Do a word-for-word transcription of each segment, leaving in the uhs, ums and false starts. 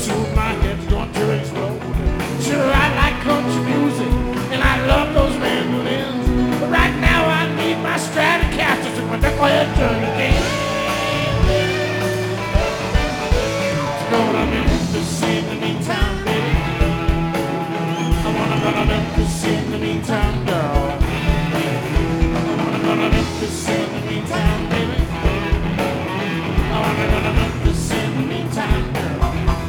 soon my head's going to explode. Sure, I like country music, and I love those mandolins. But right now I need my Stratocaster to my knucklehead turn again. You know what I'm in to see in the meantime, baby. I wanna go to Memphis in the meantime, girl. I wanna go to Memphis in the meantime, baby. I wanna go to Memphis in the meantime, girl.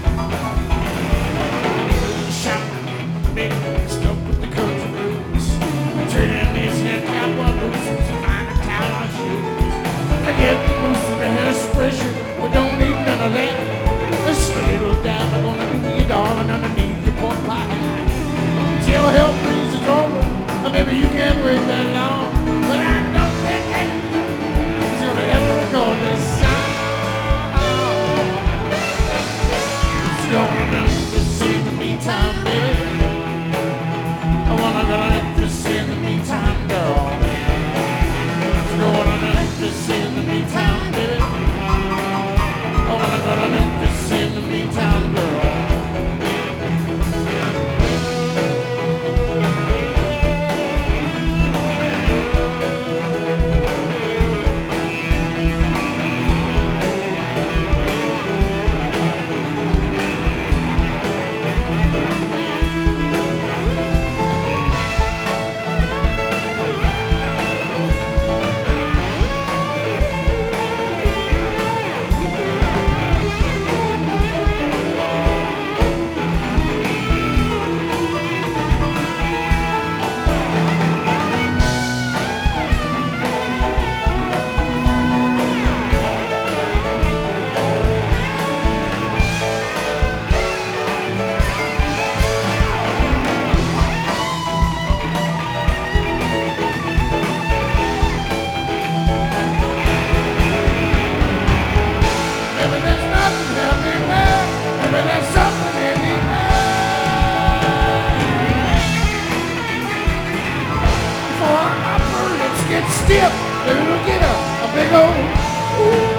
Shout, baby, stuck with the country blues. Trading these here cowboy boots to find a towel shoes. I get the boots and the hairspray, we don't need none of that. Let's little down, I'm gonna be your darling underneath your pork pie. Till hell freezes over, or maybe you can't wait that long. But I don't think that till they ever record this song. It's gonna Memphis in the meantime, baby. I wanna go to Memphis in the meantime, girl. It's going to Memphis in the meantime, baby. I wanna go to Memphis in the meantime, girl. Stiff, it'll get a, a big old ooh.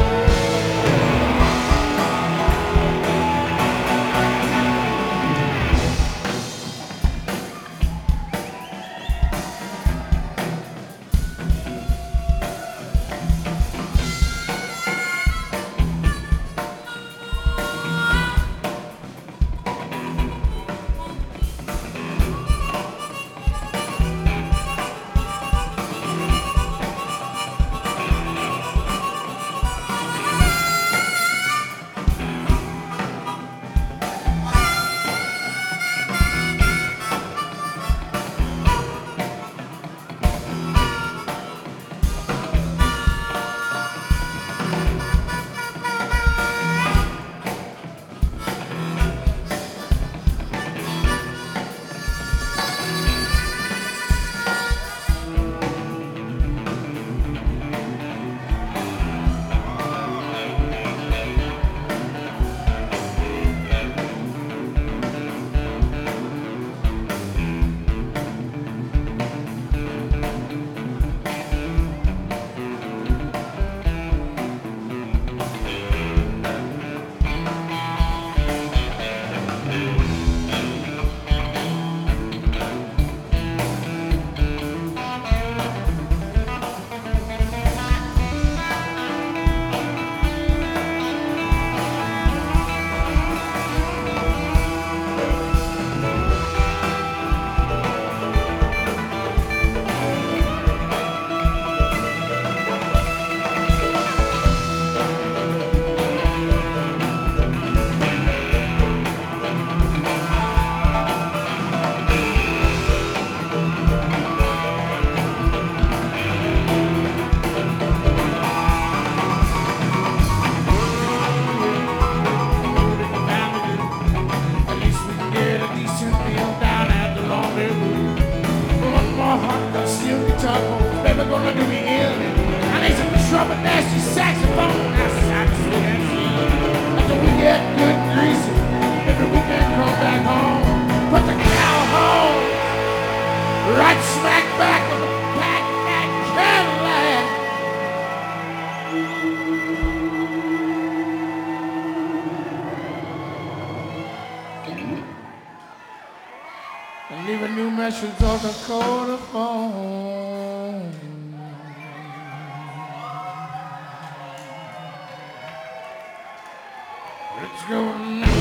and leave a new message on the corner phone. Let's go now.